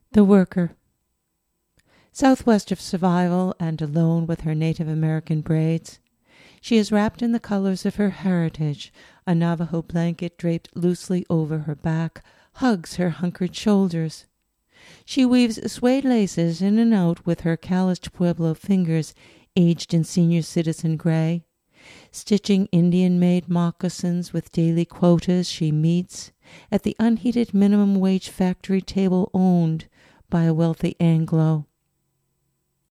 The Worker. Southwest of survival and alone with her Native American braids, she is wrapped in the colors of her heritage. A Navajo blanket draped loosely over her back hugs her hunkered shoulders. She weaves suede laces in and out with her calloused Pueblo fingers, aged in senior citizen gray. Stitching Indian-made moccasins with daily quotas she meets at the unheated minimum wage factory table owned by a wealthy Anglo.